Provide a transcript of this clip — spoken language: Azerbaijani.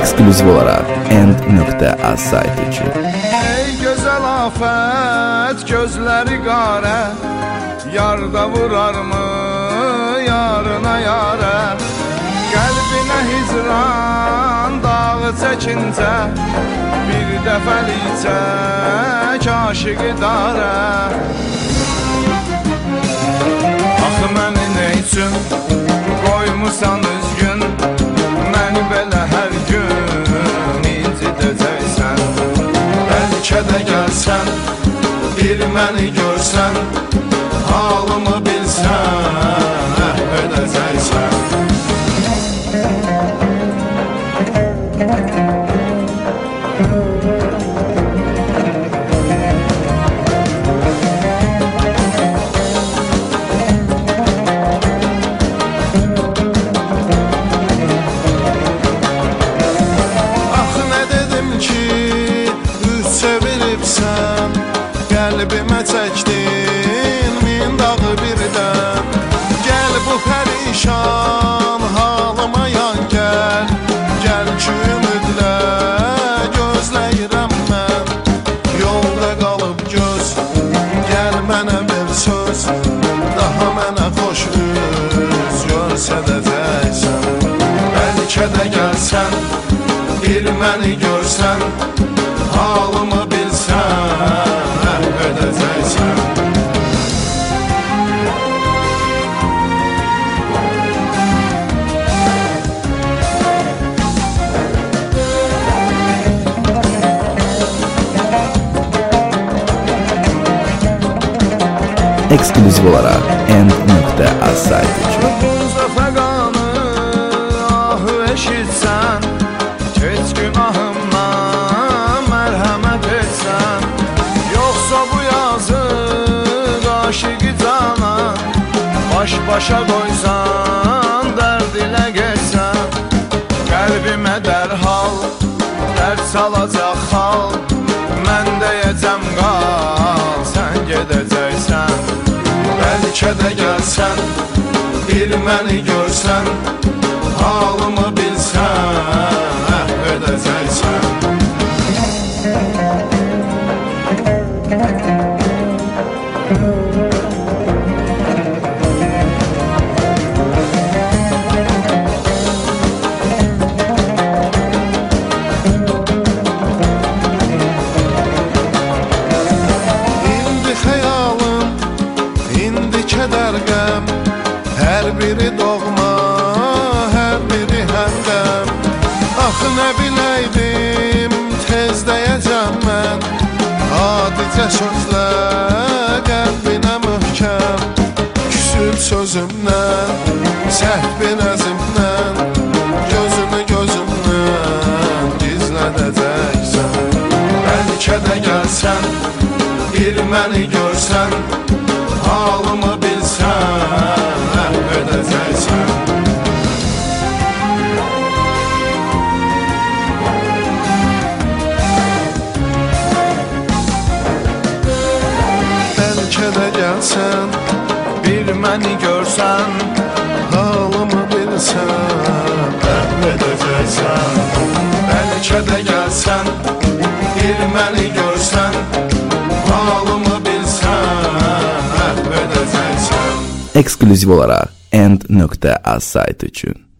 Eksklüziv olaraq End.az saytı üçün. Ey gözəl afət, gözləri qarə, yarda vurarmı yarına yarə? Qəlbinə hicran dağı çəkincə, bir dəfəlikcə kaşiqi darə. Axı məni nə üçün qoymusan üzgün, məni belə hər gün incidəcəksən. Bəlkə də gəlsən, bir məni görsən, halımı bilsən, ödəcəksən. Qəlbimə çəkdin min dağı birdən, gəl bu pərişan halıma yan gəl, gəl ki ümidlə gözləyirəm mən, yolda qalıb göz, gəl mənə bir söz, daha mənə xoş üz görsədəcəksən. Bəlkə də gəlsən, bir məni görsən, halımı bilsən, ödəcəksən. Eksklüziv olaraq End.az saytı üçün. Buzda fəqanı ahı eşitsən, keç günahımdan mərhəmət etsən, yoxsa bu yazıq aşıqı cana baş-başa qoysan, dərd ilə geçsən. Qəlbimə dərhal dərd salacaq xal, mən deyəcəm qal, sən gedəcəksən. Bəlkə də gəlsən, bir məni görsən, halımı bilsən, ödəcəksən. İndi xəyalım, indi kədər qəm, hər biri doğma, hər biri həmdəm. Axı nə biləydim, tez dəyəcəm mən, adicə sözlə qəlbinə möhkəm. Küsüb sözümdən, səhvin əzimdən, gözünü gözümdən gizlədəcəksən. Bəlkə də gəlsən, bir məni görsən, halımı bilsən, ödəcəksən. Bəlkə də gəlsən, bir məni görsən, halımı bilsən, ödəcəksən. Bəlkə də gəlsən, bir məni görsən, halımı bilsən, ödəcəksən. Eksklüziv olaraq End.az saytı üçün.